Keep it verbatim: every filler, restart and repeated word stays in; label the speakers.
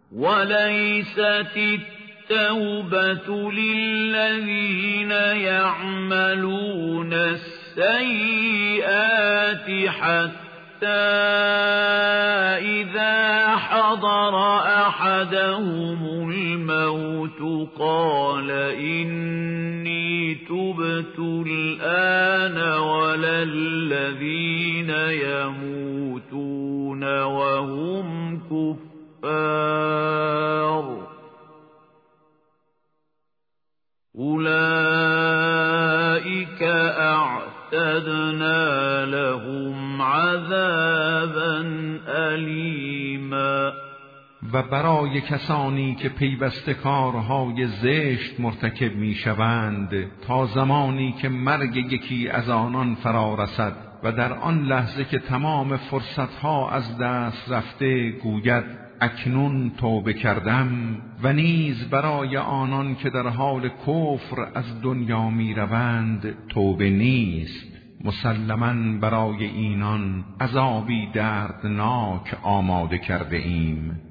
Speaker 1: وليست التوبة للذين يعملون السيئات حتى إذا حضر أحدهم الموت قال إني تبت الآن ولا الذين يموتون وهم كفار أولئك أعتدنا لهم عذابا ألیما.
Speaker 2: و برای کسانی که پیوسته کارهای زشت مرتکب می شوند تا زمانی که مرگ یکی از آنان فرا رسد و در آن لحظه که تمام فرصتها از دست رفته گوید اکنون توبه کردم، و نیز برای آنان که در حال کفر از دنیا می روند توبه نیست، مسلماً برای اینان عذابی دردناک آماده کرده ایم.